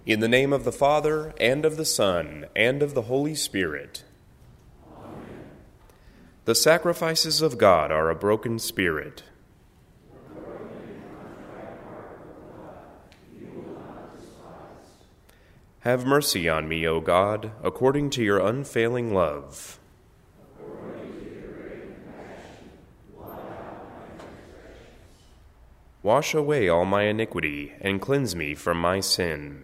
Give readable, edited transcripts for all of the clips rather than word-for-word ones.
In the name of the Father, and of the Son, and of the Holy Spirit. Amen. The sacrifices of God are a broken spirit. Have mercy on me, O God, according to your unfailing love. Wash away all my iniquity, and cleanse me from my sin.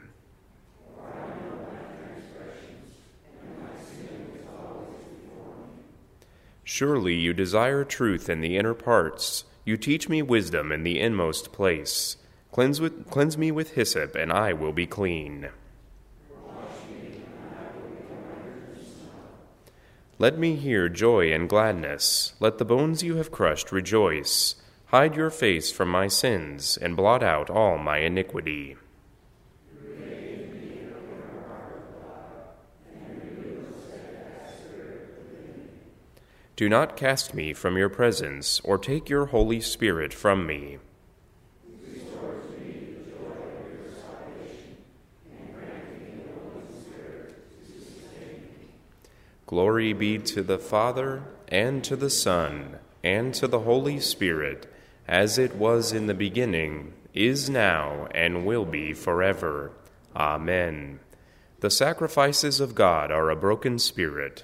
Surely you desire truth in the inner parts. You teach me wisdom in the inmost place. Cleanse me with hyssop, and I will be clean. Let me hear joy and gladness. Let the bones you have crushed rejoice. Hide your face from my sins, and blot out all my iniquity. Do not cast me from your presence, or take your Holy Spirit from me. Glory be to the Father, and to the Son, and to the Holy Spirit, as it was in the beginning, is now, and will be forever. Amen. The sacrifices of God are a broken spirit.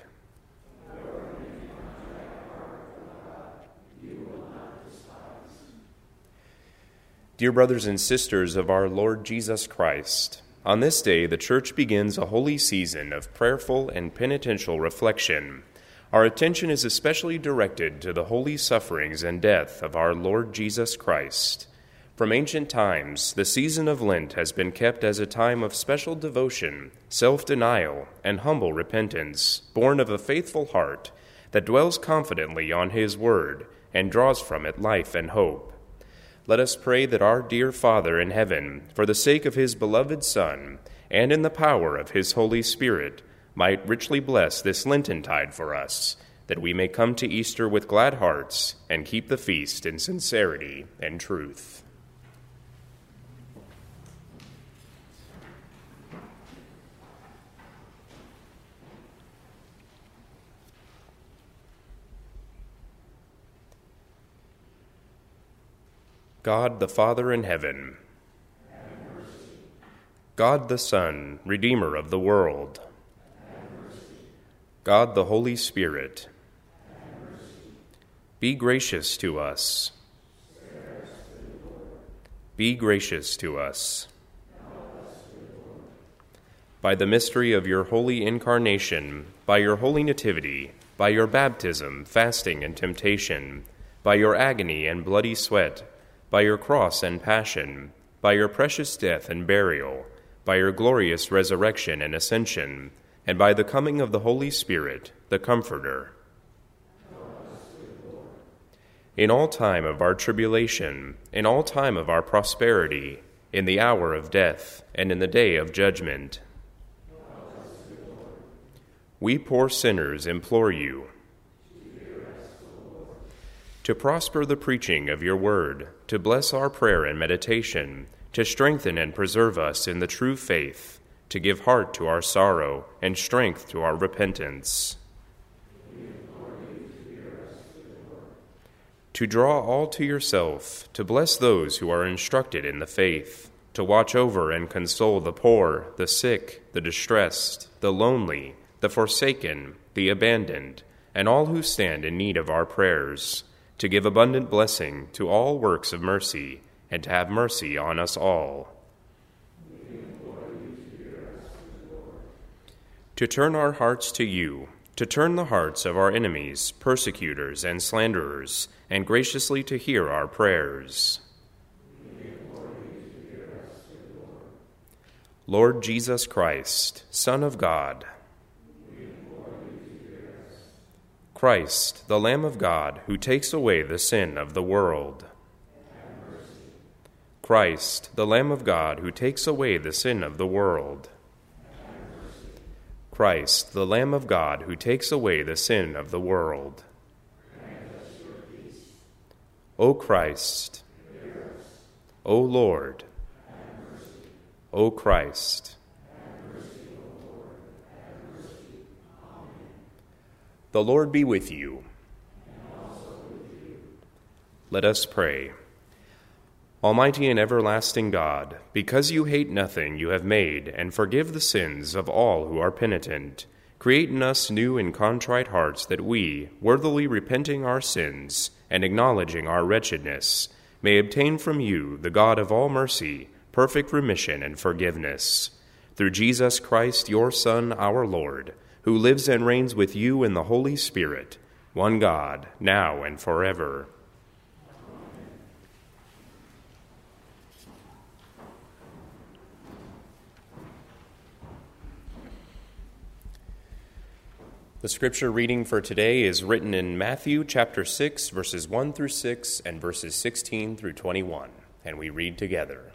Dear brothers and sisters of our Lord Jesus Christ, on this day, the Church begins a holy season of prayerful and penitential reflection. Our attention is especially directed to the holy sufferings and death of our Lord Jesus Christ. From ancient times, the season of Lent has been kept as a time of special devotion, self-denial, and humble repentance, born of a faithful heart that dwells confidently on His Word and draws from it life and hope. Let us pray that our dear Father in heaven, for the sake of His beloved Son, and in the power of His Holy Spirit, might richly bless this Lentintide for us, that we may come to Easter with glad hearts and keep the feast in sincerity and truth. God the Father in heaven, God the Son, Redeemer of the world, God the Holy Spirit, be gracious to us. Be gracious to us. By the mystery of your holy incarnation, by your holy nativity, by your baptism, fasting, and temptation, by your agony and bloody sweat, by your cross and passion, by your precious death and burial, by your glorious resurrection and ascension, and by the coming of the Holy Spirit, the Comforter. In all time of our tribulation, in all time of our prosperity, in the hour of death, and in the day of judgment, we poor sinners implore you to prosper the preaching of your word, to bless our prayer and meditation, to strengthen and preserve us in the true faith, to give heart to our sorrow and strength to our repentance, to draw all to yourself, to bless those who are instructed in the faith, to watch over and console the poor, the sick, the distressed, the lonely, the forsaken, the abandoned, and all who stand in need of our prayers, to give abundant blessing to all works of mercy, and to have mercy on us all. To turn our hearts to you, to turn the hearts of our enemies, persecutors, and slanderers, and graciously to hear our prayers. Lord Jesus Christ, Son of God, Christ, the Lamb of God, who takes away the sin of the world. Christ, the Lamb of God, who takes away the sin of the world. Christ, the Lamb of God, who takes away the sin of the world. O Christ, O Lord, O Christ, The Lord be with you. Let us pray. Almighty and everlasting God, because you hate nothing you have made and forgive the sins of all who are penitent, create in us new and contrite hearts that we, worthily repenting our sins and acknowledging our wretchedness, may obtain from you, the God of all mercy, perfect remission and forgiveness. Through Jesus Christ, your Son, our Lord, who lives and reigns with you in the Holy Spirit, one God, now and forever. The scripture reading for today is written in Matthew chapter 6, verses 1 through 6 and verses 16 through 21, and we read together.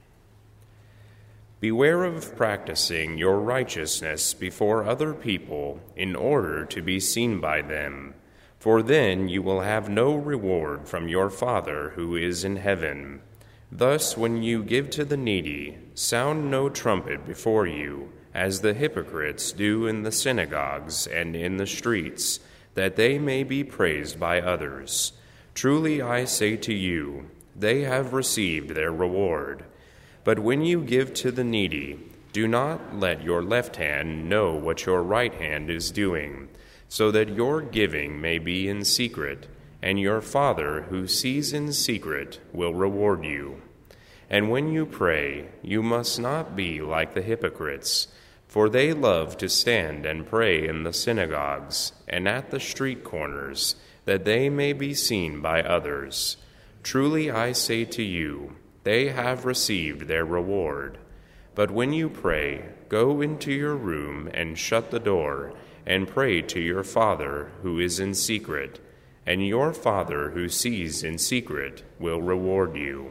Beware of practicing your righteousness before other people in order to be seen by them, for then you will have no reward from your Father who is in heaven. Thus, when you give to the needy, sound no trumpet before you, as the hypocrites do in the synagogues and in the streets, that they may be praised by others. Truly I say to you, they have received their reward. But when you give to the needy, do not let your left hand know what your right hand is doing, so that your giving may be in secret, and your Father who sees in secret will reward you. And when you pray, you must not be like the hypocrites, for they love to stand and pray in the synagogues and at the street corners, that they may be seen by others. Truly I say to you, they have received their reward. But when you pray, go into your room and shut the door, and pray to your Father who is in secret, and your Father who sees in secret will reward you.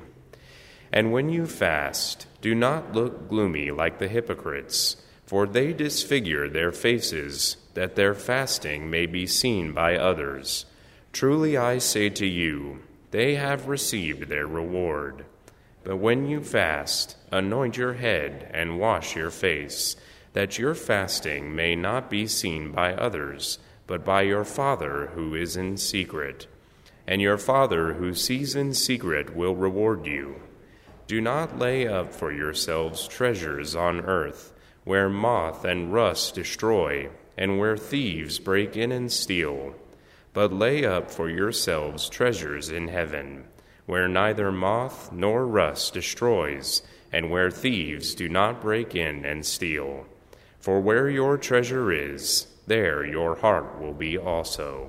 And when you fast, do not look gloomy like the hypocrites, for they disfigure their faces, that their fasting may be seen by others. Truly I say to you, they have received their reward. But when you fast, anoint your head and wash your face, that your fasting may not be seen by others, but by your Father who is in secret. And your Father who sees in secret will reward you. Do not lay up for yourselves treasures on earth, where moth and rust destroy, and where thieves break in and steal. But lay up for yourselves treasures in heaven, where neither moth nor rust destroys, and where thieves do not break in and steal. For where your treasure is, there your heart will be also.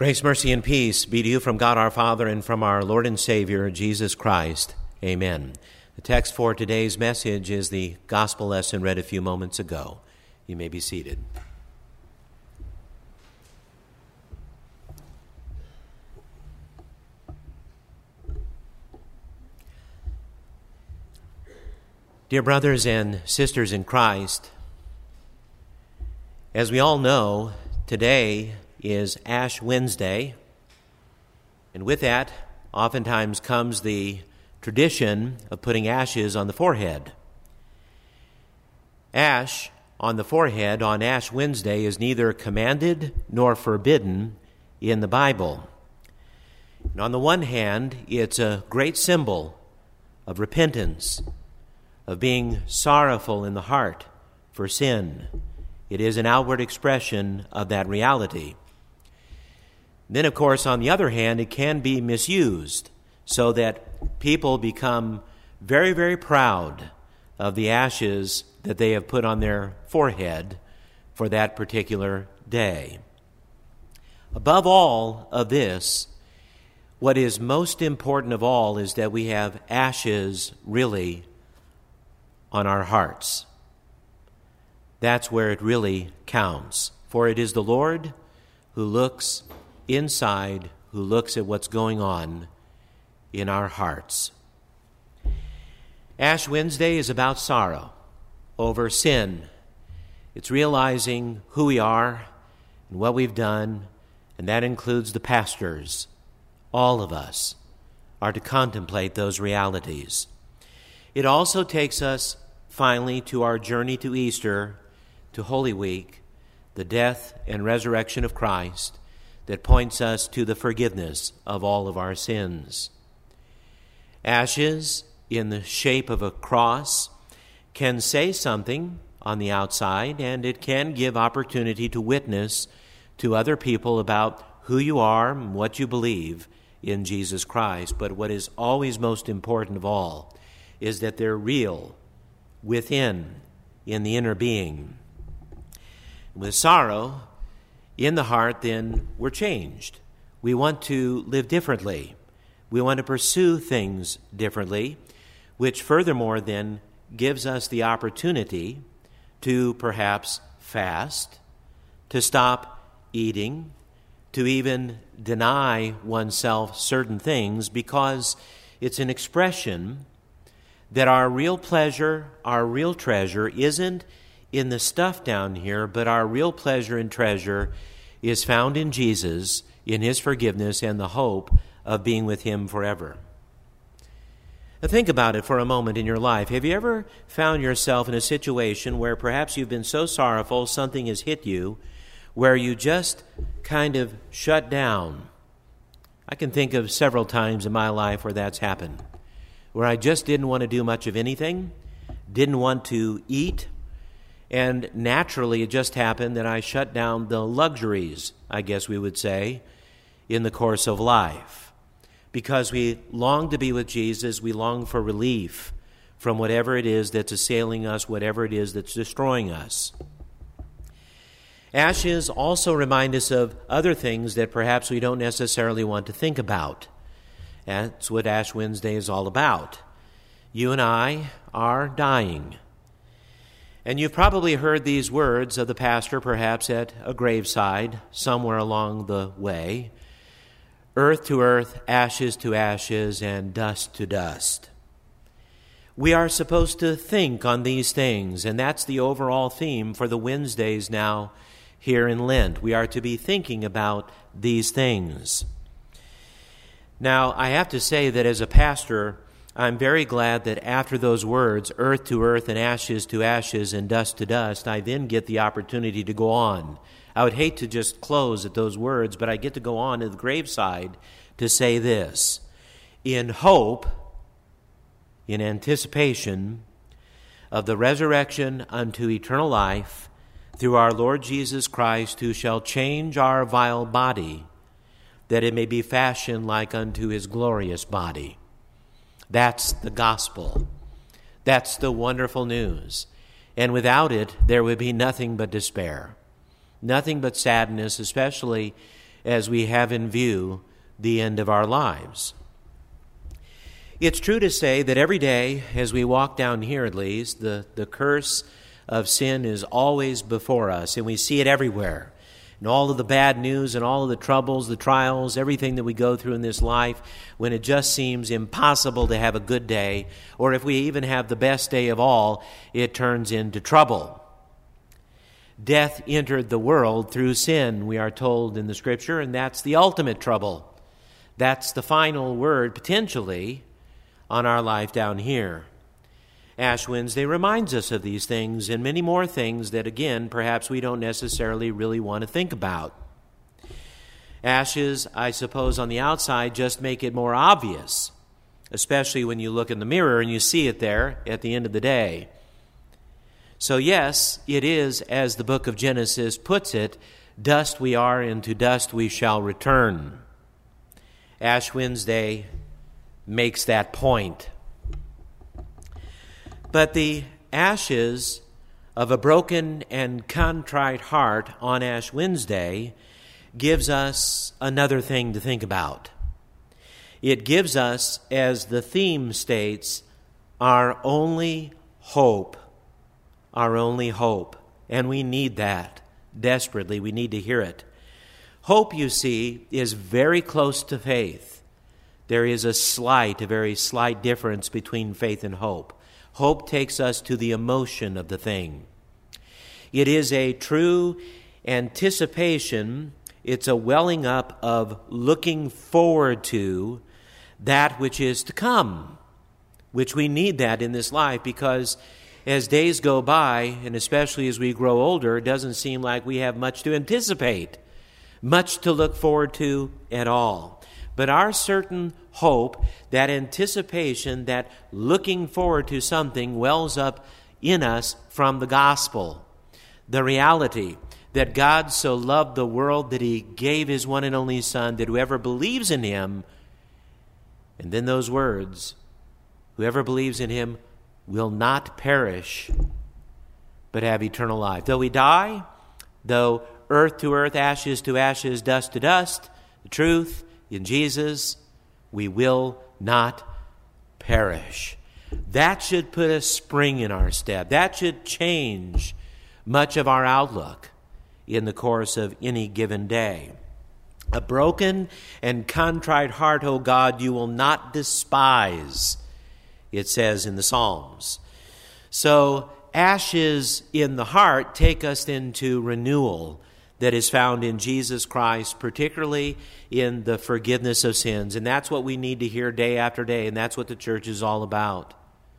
Grace, mercy, and peace be to you from God our Father and from our Lord and Savior, Jesus Christ. Amen. The text for today's message is the gospel lesson read a few moments ago. You may be seated. Dear brothers and sisters in Christ, as we all know, today is Ash Wednesday, and with that oftentimes comes the tradition of putting ashes on the forehead. Ash on the forehead on Ash Wednesday is neither commanded nor forbidden in the Bible. And on the one hand, it's a great symbol of repentance, of being sorrowful in the heart for sin. It is an outward expression of that reality. Then, of course, on the other hand, it can be misused so that people become very, very proud of the ashes that they have put on their forehead for that particular day. Above all of this, what is most important of all is that we have ashes really on our hearts. That's where it really counts. For it is the Lord who looks inside, who looks at what's going on in our hearts. Ash Wednesday is about sorrow over sin. It's realizing who we are and what we've done, and that includes the pastors. All of us are to contemplate those realities. It also takes us finally to our journey to Easter, to Holy Week, the death and resurrection of Christ, that points us to the forgiveness of all of our sins. Ashes in the shape of a cross can say something on the outside, and it can give opportunity to witness to other people about who you are and what you believe in Jesus Christ. But what is always most important of all is that they're real within, in the inner being. With sorrow in the heart, then we're changed. We want to live differently. We want to pursue things differently, which furthermore then gives us the opportunity to perhaps fast, to stop eating, to even deny oneself certain things, because it's an expression that our real pleasure, our real treasure isn't in the stuff down here, but our real pleasure and treasure is found in Jesus, in His forgiveness, and the hope of being with Him forever. Now think about it for a moment in your life. Have you ever found yourself in a situation where perhaps you've been so sorrowful, something has hit you, where you just kind of shut down? I can think of several times in my life where that's happened, where I just didn't want to do much of anything, didn't want to eat, and naturally it just happened that I shut down the luxuries, I guess we would say, in the course of life. Because we long to be with Jesus, we long for relief from whatever it is that's assailing us, whatever it is that's destroying us. Ashes also remind us of other things that perhaps we don't necessarily want to think about. That's what Ash Wednesday is all about. You and I are dying. And you've probably heard these words of the pastor, perhaps at a graveside somewhere along the way: earth to earth, ashes to ashes, and dust to dust. We are supposed to think on these things, and that's the overall theme for the Wednesdays now here in Lent. We are to be thinking about these things. Now, I have to say that as a pastor, I'm very glad that after those words, earth to earth and ashes to ashes and dust to dust, I then get the opportunity to go on. I would hate to just close at those words, but I get to go on to the graveside to say this: in hope, in anticipation of the resurrection unto eternal life through our Lord Jesus Christ, who shall change our vile body, that it may be fashioned like unto His glorious body. That's the gospel. That's the wonderful news. And without it, there would be nothing but despair, nothing but sadness, especially as we have in view the end of our lives. It's true to say that every day, as we walk down here at least, the curse of sin is always before us, and we see it everywhere. And all of the bad news and all of the troubles, the trials, everything that we go through in this life, when it just seems impossible to have a good day, or if we even have the best day of all, it turns into trouble. Death entered the world through sin, we are told in the Scripture, and that's the ultimate trouble. That's the final word, potentially, on our life down here. Ash Wednesday reminds us of these things and many more things that, again, perhaps we don't necessarily really want to think about. Ashes, I suppose, on the outside just make it more obvious, especially when you look in the mirror and you see it there at the end of the day. So yes, it is, as the book of Genesis puts it, dust we are and to dust we shall return. Ash Wednesday makes that point. But the ashes of a broken and contrite heart on Ash Wednesday gives us another thing to think about. It gives us, as the theme states, our only hope. Our only hope. And we need that desperately. We need to hear it. Hope, you see, is very close to faith. There is a very slight difference between faith and hope. Hope takes us to the emotion of the thing. It is a true anticipation. It's a welling up of looking forward to that which is to come, which we need that in this life because as days go by, and especially as we grow older, it doesn't seem like we have much to anticipate, much to look forward to at all. But our certain hope, that anticipation, that looking forward to something wells up in us from the gospel. The reality that God so loved the world that He gave His one and only Son, that whoever believes in Him, and then those words, whoever believes in Him will not perish, but have eternal life. Though we die, though earth to earth, ashes to ashes, dust to dust, the truth in Jesus, we will not perish. That should put a spring in our step. That should change much of our outlook in the course of any given day. A broken and contrite heart, O God, you will not despise, it says in the Psalms. So ashes in the heart take us into renewal that is found in Jesus Christ, particularly in the forgiveness of sins. And that's what we need to hear day after day, and that's what the church is all about.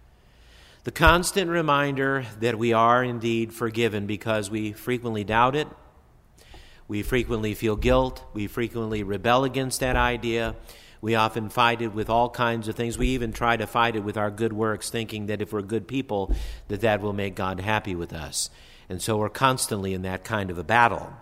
The constant reminder that we are indeed forgiven because we frequently doubt it, we frequently feel guilt, we frequently rebel against that idea, we often fight it with all kinds of things. We even try to fight it with our good works, thinking that if we're good people, that will make God happy with us. And so we're constantly in that kind of a battle.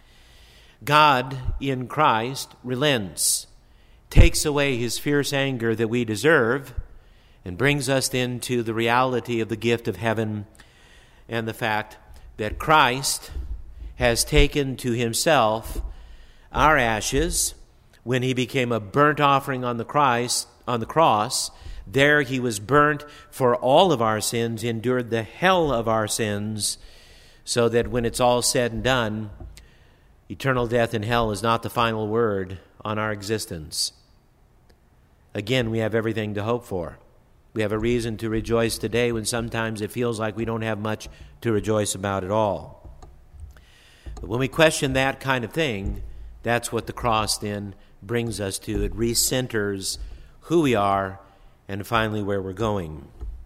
God in Christ relents, takes away His fierce anger that we deserve, and brings us into the reality of the gift of heaven and the fact that Christ has taken to Himself our ashes when He became a burnt offering on the cross. There He was burnt for all of our sins, endured the hell of our sins, so that when it's all said and done, eternal death in hell is not the final word on our existence. Again, we have everything to hope for. We have a reason to rejoice today when sometimes it feels like we don't have much to rejoice about at all. But when we question that kind of thing, that's what the cross then brings us to. It recenters who we are and finally where we're going.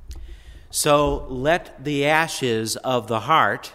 So let the ashes of the heart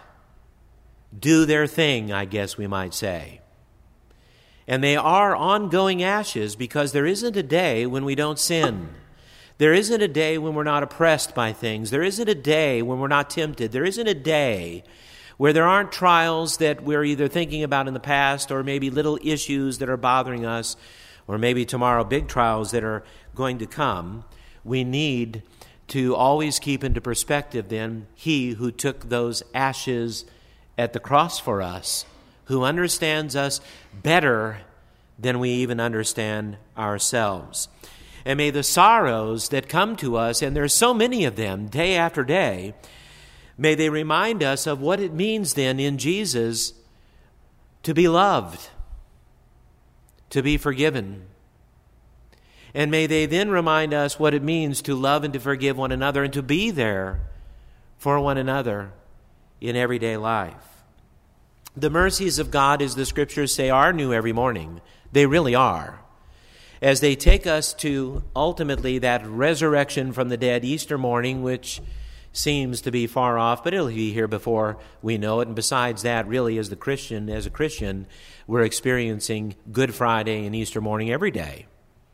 do their thing, I guess we might say. And they are ongoing ashes because there isn't a day when we don't sin. There isn't a day when we're not oppressed by things. There isn't a day when we're not tempted. There isn't a day where there aren't trials that we're either thinking about in the past or maybe little issues that are bothering us or maybe tomorrow big trials that are going to come. We need to always keep into perspective then He who took those ashes at the cross for us, who understands us better than we even understand ourselves. And may the sorrows that come to us, and there's so many of them day after day, may they remind us of what it means then in Jesus to be loved, to be forgiven. And may they then remind us what it means to love and to forgive one another and to be there for one another in everyday life. The mercies of God, as the Scriptures say, are new every morning. They really are. As they take us to ultimately that resurrection from the dead Easter morning, which seems to be far off, but it'll be here before we know it. And besides that, really, as a Christian, we're experiencing Good Friday and Easter morning every day.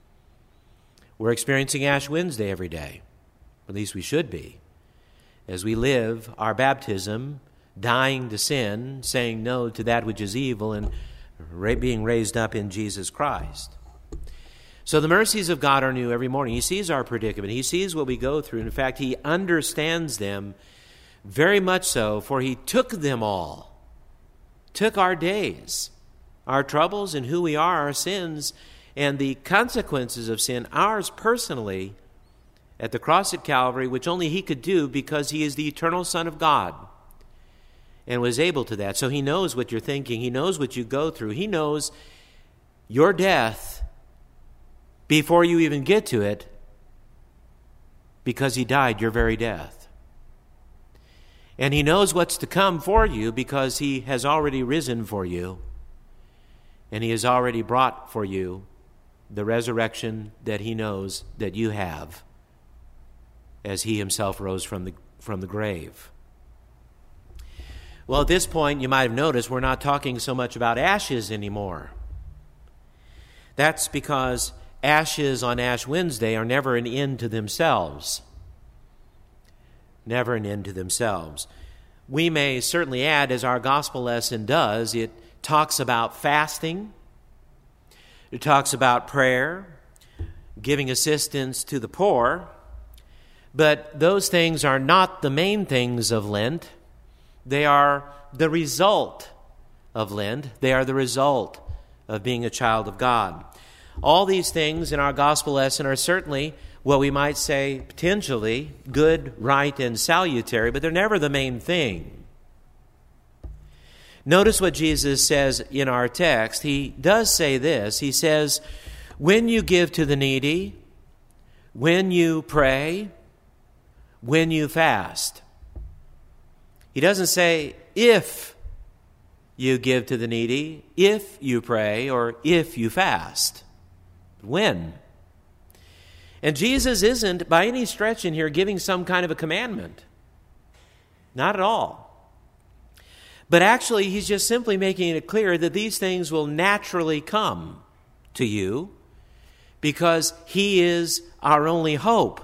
We're experiencing Ash Wednesday every day. At least we should be. As we live our baptism, dying to sin, saying no to that which is evil, and being raised up in Jesus Christ. So the mercies of God are new every morning. He sees our predicament. He sees what we go through. In fact, He understands them very much so, for He took them all. Took our days, our troubles, and who we are, our sins, and the consequences of sin, ours personally, at the cross at Calvary, which only He could do because He is the eternal Son of God and was able to that. So He knows what you're thinking. He knows what you go through. He knows your death before you even get to it, because He died your very death. And He knows what's to come for you because He has already risen for you, and He has already brought for you the resurrection that He knows that you have, as He Himself rose from the grave. Well, at this point, you might have noticed we're not talking so much about ashes anymore. That's because ashes on Ash Wednesday are never an end to themselves. Never an end to themselves. We may certainly add, as our gospel lesson does, it talks about fasting. It talks about prayer, giving assistance to the poor. But those things are not the main things of Lent. They are the result of Lent. They are the result of being a child of God. All these things in our gospel lesson are certainly what we might say potentially good, right, and salutary, but they're never the main thing. Notice what Jesus says in our text. He does say this. He says, when you give to the needy, when you pray, when you fast. He doesn't say if you give to the needy, if you pray, or if you fast. When? And Jesus isn't by any stretch in here giving some kind of a commandment. Not at all. But actually, He's just simply making it clear that these things will naturally come to you because He is our only hope.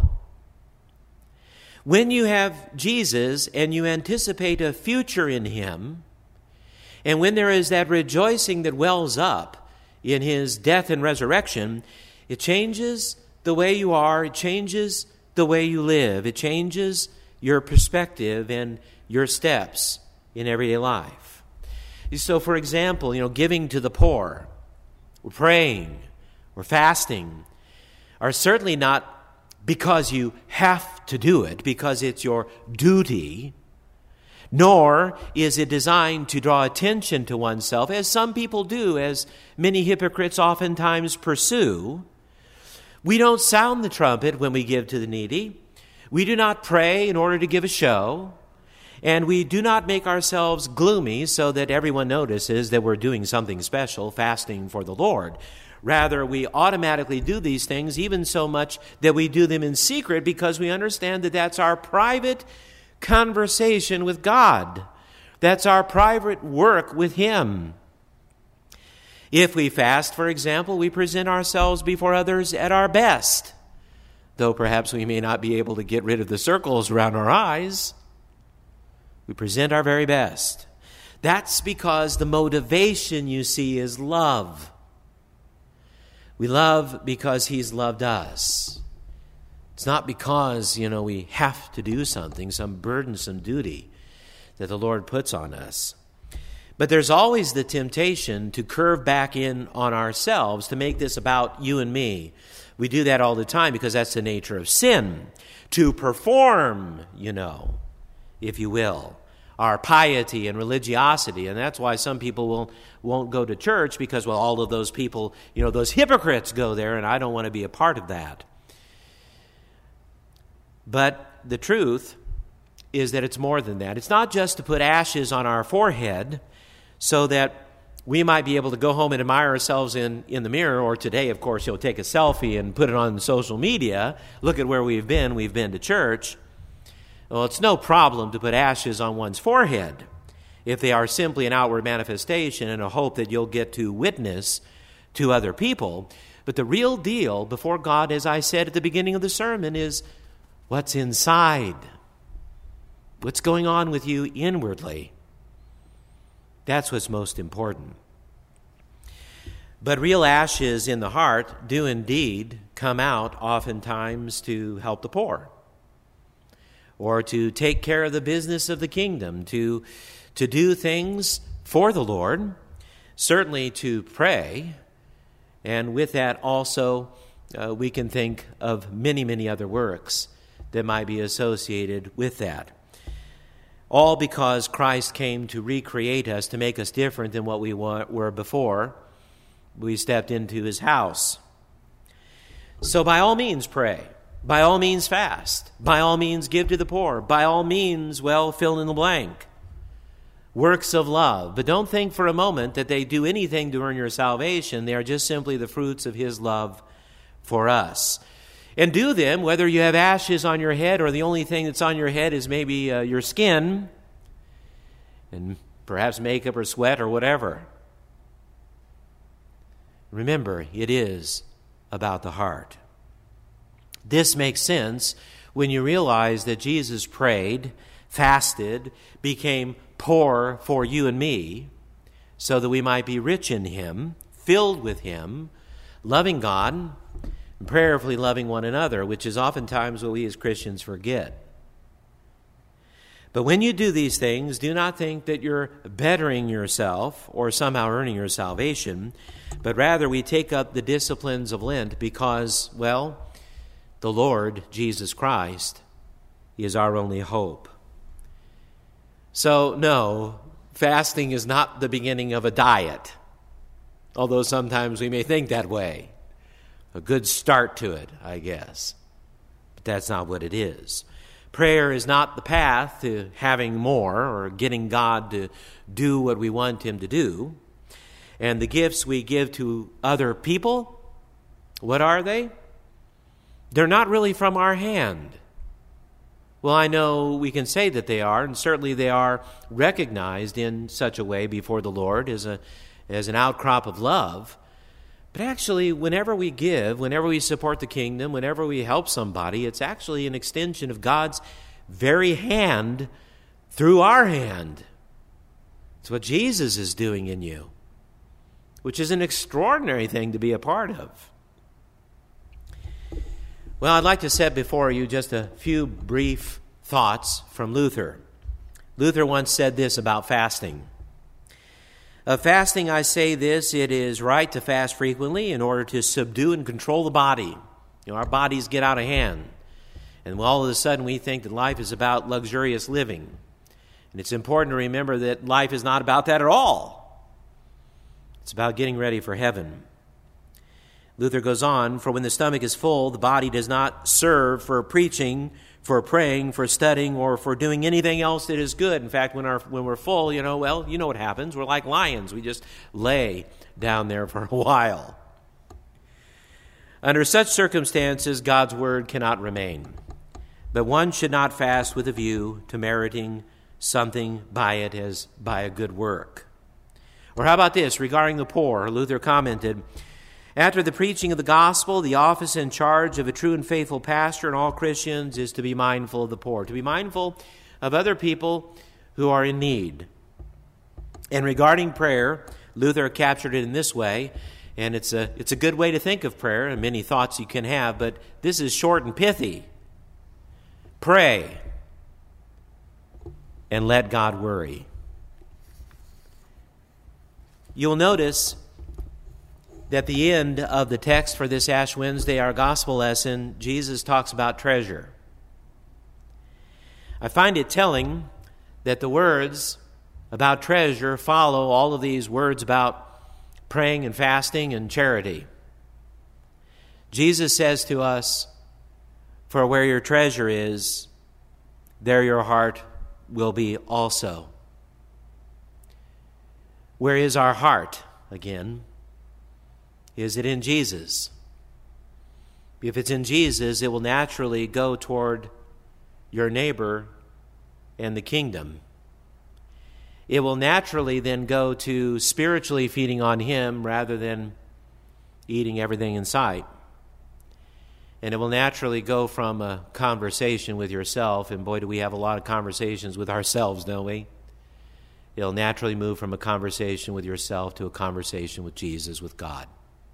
When you have Jesus and you anticipate a future in Him, and when there is that rejoicing that wells up in His death and resurrection, it changes the way you are, it changes the way you live, it changes your perspective and your steps in everyday life. So, for example, giving to the poor, or praying, or fasting, are certainly not because you have to do it, because it's your duty, nor is it designed to draw attention to oneself, as some people do, as many hypocrites oftentimes pursue. We don't sound the trumpet when we give to the needy. We do not pray in order to give a show. And we do not make ourselves gloomy so that everyone notices that we're doing something special, fasting for the Lord. Rather, we automatically do these things, even so much that we do them in secret because we understand that that's our private conversation with God. That's our private work with Him. If we fast, for example, we present ourselves before others at our best, though perhaps we may not be able to get rid of the circles around our eyes. We present our very best. That's because the motivation, you see, is love. We love because He's loved us. It's not because, we have to do something, some burdensome duty that the Lord puts on us. But there's always the temptation to curve back in on ourselves, to make this about you and me. We do that all the time because that's the nature of sin. To perform, if you will, our piety and religiosity. And that's why some people won't go to church because, all of those people, those hypocrites go there, and I don't want to be a part of that. But the truth is that it's more than that. It's not just to put ashes on our forehead so that we might be able to go home and admire ourselves in the mirror, or today, of course, take a selfie and put it on social media. Look at where we've been to church. Well, it's no problem to put ashes on one's forehead if they are simply an outward manifestation and a hope that you'll get to witness to other people. But the real deal before God, as I said at the beginning of the sermon, is what's inside. What's going on with you inwardly? That's what's most important. But real ashes in the heart do indeed come out oftentimes to help the poor, or to take care of the business of the kingdom, to do things for the Lord, certainly to pray, and with that also we can think of many, many other works that might be associated with that. All because Christ came to recreate us, to make us different than what we were before we stepped into his house. So by all means pray. By all means fast. By all means give to the poor. By all means, fill in the blank. Works of love. But don't think for a moment that they do anything to earn your salvation. They are just simply the fruits of his love for us. And do them whether you have ashes on your head or the only thing that's on your head is maybe your skin and perhaps makeup or sweat or whatever. Remember, it is about the heart. This makes sense when you realize that Jesus prayed, fasted, became poor for you and me so that we might be rich in him, filled with him, loving God, prayerfully loving one another, which is oftentimes what we as Christians forget. But when you do these things, do not think that you're bettering yourself or somehow earning your salvation, but rather we take up the disciplines of Lent because, the Lord, Jesus Christ, is our only hope. So, no, fasting is not the beginning of a diet, although sometimes we may think that way. A good start to it, I guess. But that's not what it is. Prayer is not the path to having more or getting God to do what we want him to do. And the gifts we give to other people, what are they? They're not really from our hand. Well, I know we can say that they are, and certainly they are recognized in such a way before the Lord as an outcrop of love. But actually, whenever we give, whenever we support the kingdom, whenever we help somebody, it's actually an extension of God's very hand through our hand. It's what Jesus is doing in you, which is an extraordinary thing to be a part of. Well, I'd like to set before you just a few brief thoughts from Luther. Luther once said this about fasting. Of fasting, I say this: it is right to fast frequently in order to subdue and control the body. Our bodies get out of hand. And all of a sudden we think that life is about luxurious living. And it's important to remember that life is not about that at all. It's about getting ready for heaven. Luther goes on, for when the stomach is full, the body does not serve for preaching, for praying, for studying, or for doing anything else that is good. In fact, when we're full, you know what happens. We're like lions. We just lay down there for a while. Under such circumstances, God's word cannot remain. But one should not fast with a view to meriting something by it as by a good work. Or how about this? Regarding the poor, Luther commented, after the preaching of the gospel, the office and charge of a true and faithful pastor and all Christians is to be mindful of the poor, to be mindful of other people who are in need. And regarding prayer, Luther captured it in this way, and it's a good way to think of prayer, and many thoughts you can have, but this is short and pithy. Pray and let God worry. You'll notice that at the end of the text for this Ash Wednesday, our gospel lesson, Jesus talks about treasure. I find it telling that the words about treasure follow all of these words about praying and fasting and charity. Jesus says to us, "For where your treasure is, there your heart will be also." Where is our heart, again? Is it in Jesus? If it's in Jesus, it will naturally go toward your neighbor and the kingdom. It will naturally then go to spiritually feeding on Him rather than eating everything in sight. And it will naturally go from a conversation with yourself, and boy, do we have a lot of conversations with ourselves, don't we? It'll naturally move from a conversation with yourself to a conversation with Jesus, with God.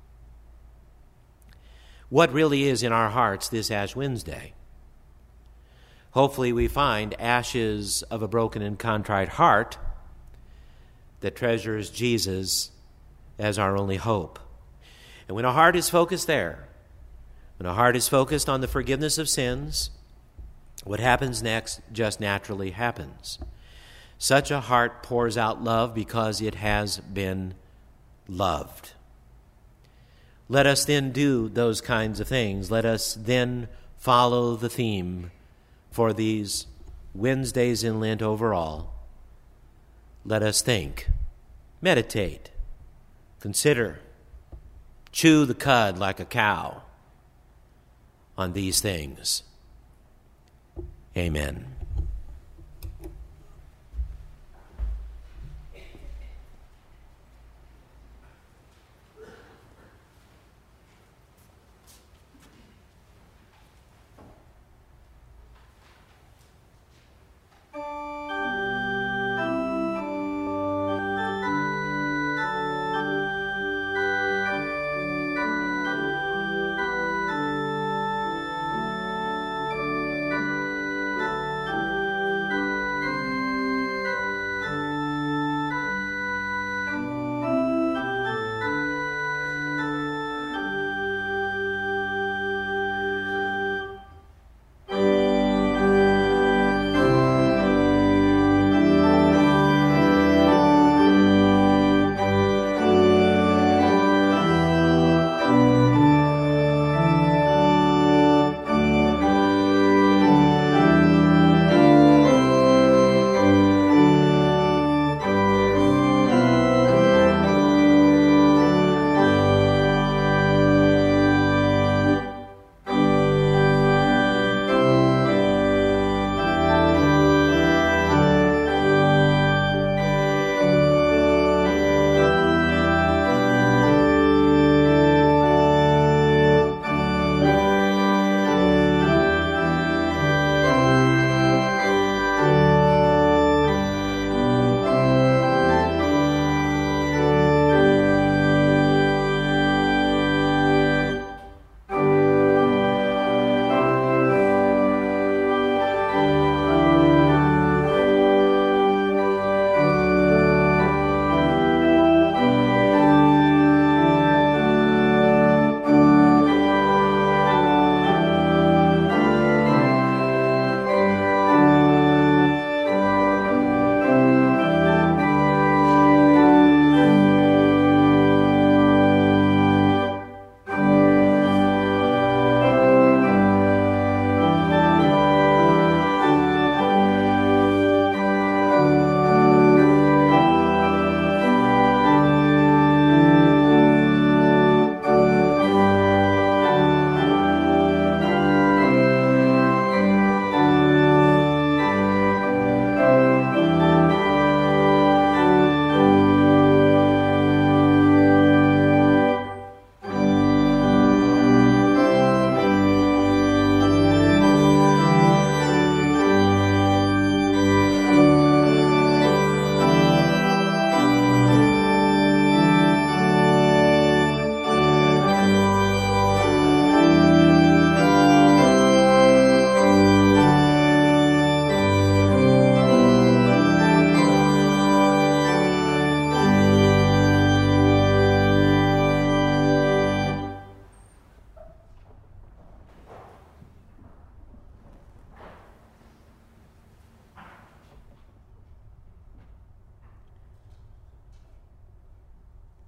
What really is in our hearts this Ash Wednesday? Hopefully we find ashes of a broken and contrite heart that treasures Jesus as our only hope. And when a heart is focused there, when a heart is focused on the forgiveness of sins, what happens next just naturally happens. Such a heart pours out love because it has been loved. Let us then do those kinds of things. Let us then follow the theme for these Wednesdays in Lent overall. Let us think, meditate, consider, chew the cud like a cow on these things. Amen.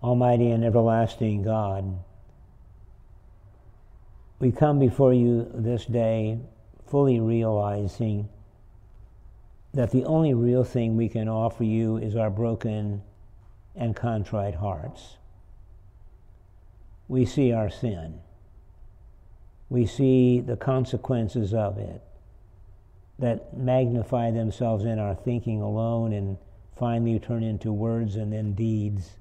Almighty and everlasting God, we come before you this day fully realizing that the only real thing we can offer you is our broken and contrite hearts. We see our sin. We see the consequences of it that magnify themselves in our thinking alone and finally turn into words and then deeds.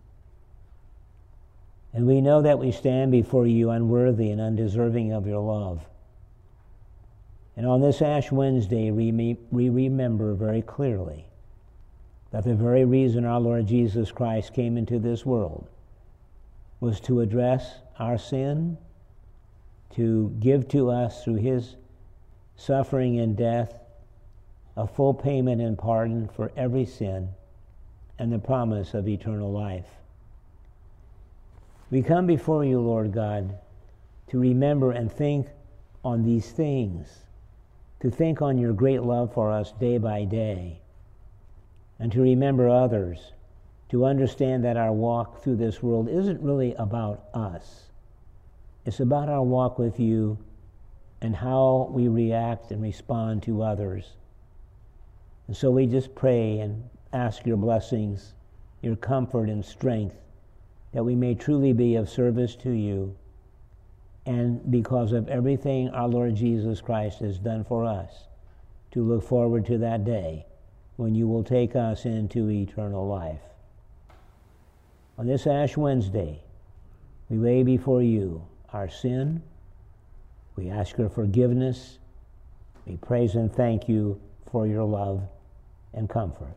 And we know that we stand before you unworthy and undeserving of your love. And on this Ash Wednesday, we remember very clearly that the very reason our Lord Jesus Christ came into this world was to address our sin, to give to us through his suffering and death a full payment and pardon for every sin and the promise of eternal life. We come before you, Lord God, to remember and think on these things, to think on your great love for us day by day, and to remember others, to understand that our walk through this world isn't really about us. It's about our walk with you and how we react and respond to others. And so we just pray and ask your blessings, your comfort and strength, that we may truly be of service to you, and because of everything our Lord Jesus Christ has done for us, to look forward to that day when you will take us into eternal life. On this Ash Wednesday, we lay before you our sin. We ask your forgiveness. We praise and thank you for your love and comfort.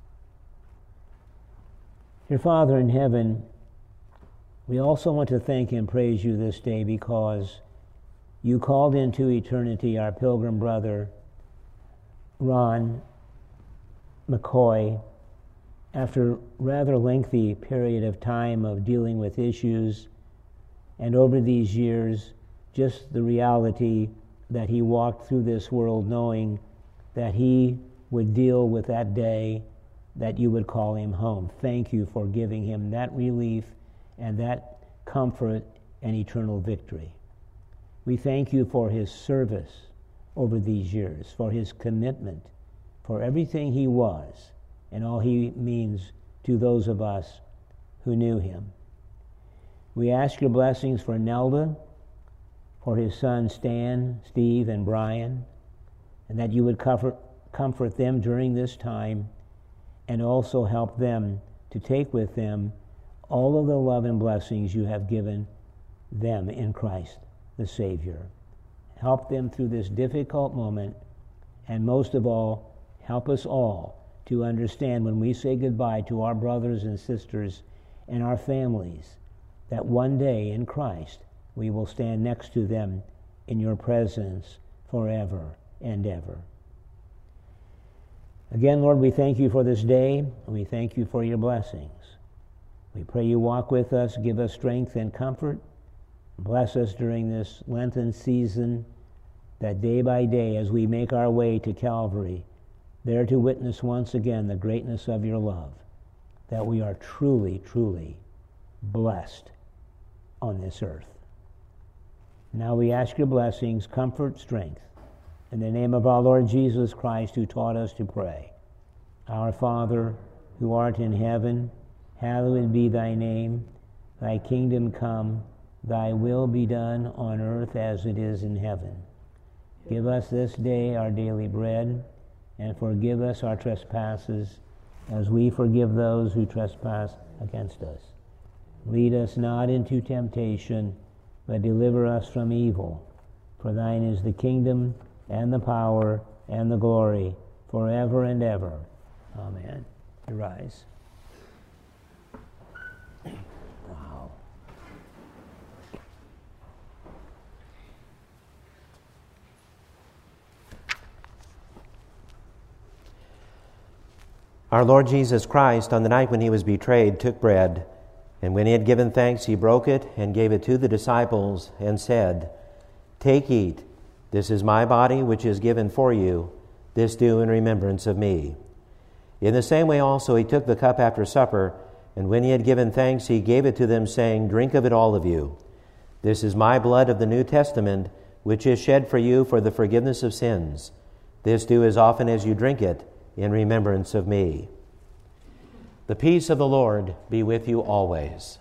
Dear Father in heaven, we also want to thank and praise you this day because you called into eternity our pilgrim brother, Ron McCoy, after a rather lengthy period of time of dealing with issues, and over these years, just the reality that he walked through this world knowing that he would deal with that day that you would call him home. Thank you for giving him that relief and that comfort and eternal victory. We thank you for his service over these years, for his commitment, for everything he was and all he means to those of us who knew him. We ask your blessings for Nelda, for his sons Stan, Steve, and Brian, and that you would comfort them during this time and also help them to take with them all of the love and blessings you have given them in Christ, the Savior. Help them through this difficult moment, and most of all, help us all to understand when we say goodbye to our brothers and sisters and our families, that one day in Christ we will stand next to them in your presence forever and ever. Again, Lord, we thank you for this day, and we thank you for your blessings. We pray you walk with us, give us strength and comfort. Bless us during this Lenten season, that day by day as we make our way to Calvary, there to witness once again the greatness of your love, that we are truly, truly blessed on this earth. Now we ask your blessings, comfort, strength, in the name of our Lord Jesus Christ, who taught us to pray. Our Father, who art in heaven, hallowed be thy name. Thy kingdom come, thy will be done on earth as it is in heaven. Give us this day our daily bread, and forgive us our trespasses, as we forgive those who trespass against us. Lead us not into temptation, but deliver us from evil. For thine is the kingdom, and the power, and the glory, forever and ever. Amen. You rise. Wow. Our Lord Jesus Christ, on the night when he was betrayed, took bread, and when he had given thanks, he broke it and gave it to the disciples and said, "Take, eat. This is my body, which is given for you. This do in remembrance of me." In the same way also he took the cup after supper, And when he had given thanks, he gave it to them, saying, "Drink of it, all of you. This is my blood of the New Testament, which is shed for you for the forgiveness of sins. This do as often as you drink it in remembrance of me." The peace of the Lord be with you always.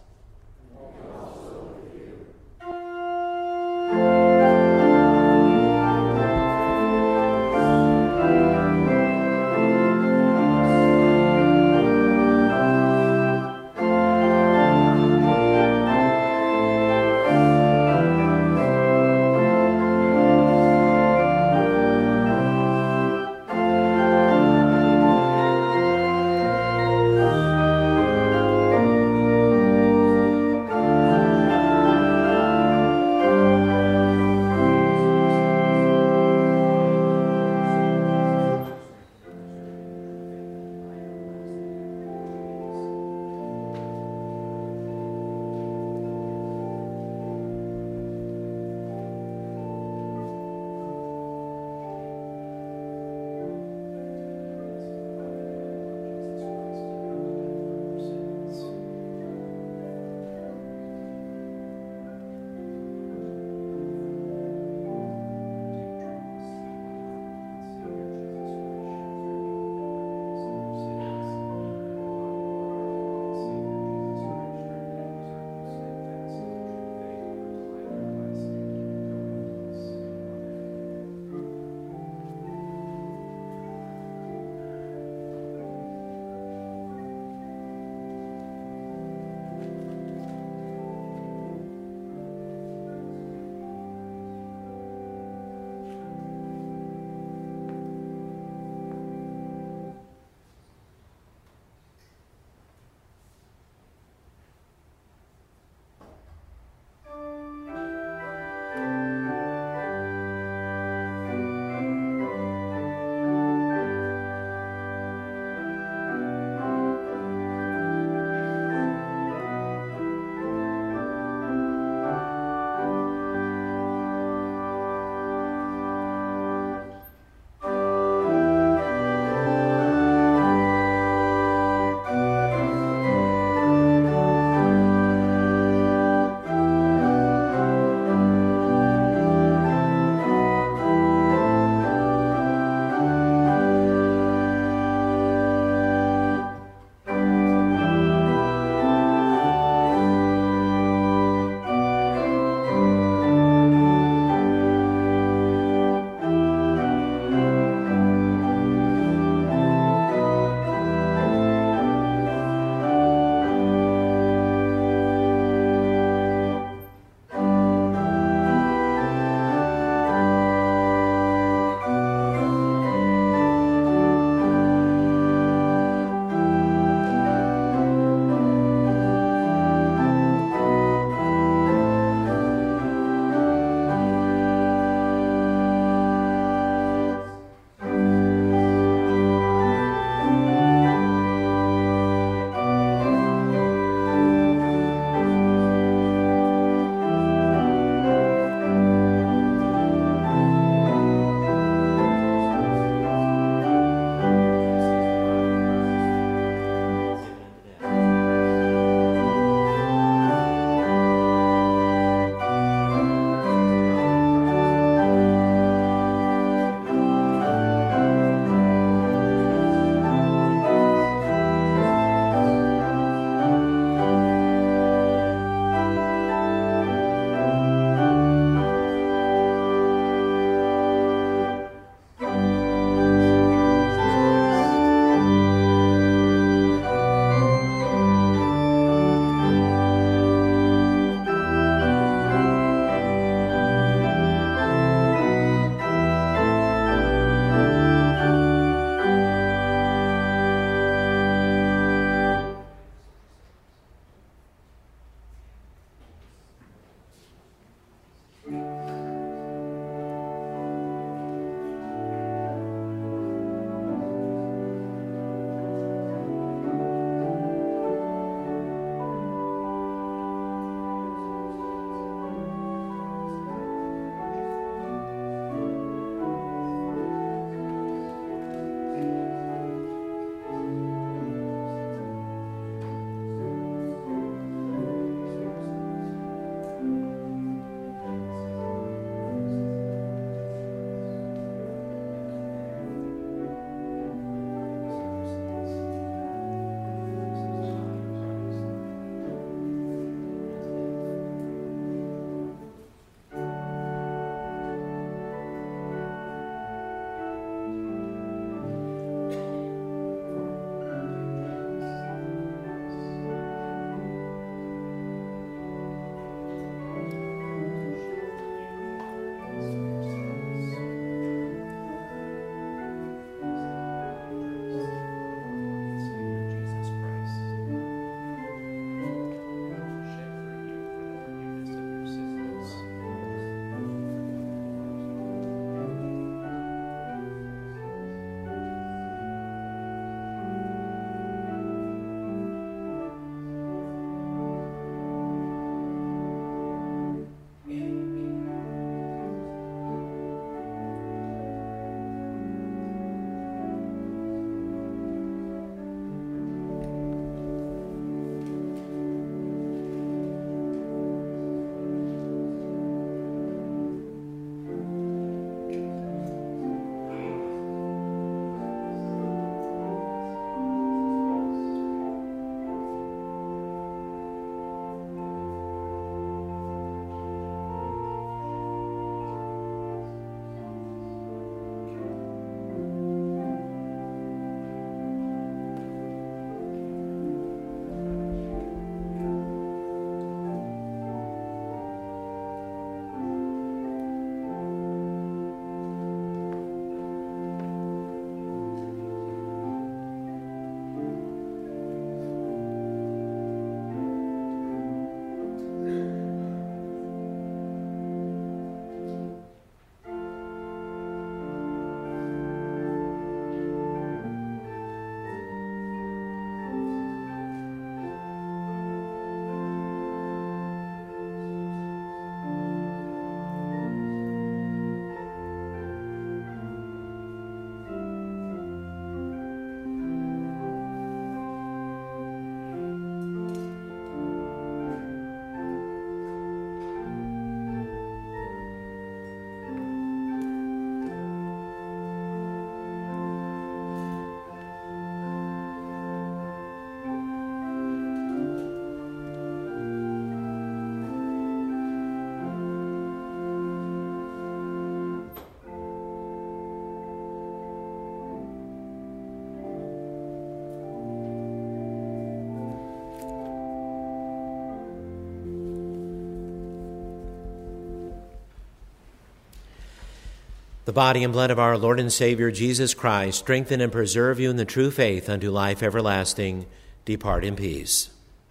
The body and blood of our Lord and Savior Jesus Christ strengthen and preserve you in the true faith unto life everlasting. Depart in peace.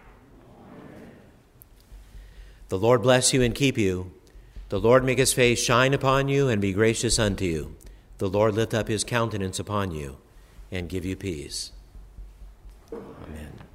The Lord bless you and keep you. The Lord make his face shine upon you and be gracious unto you. The Lord lift up his countenance upon you and give you peace. Amen.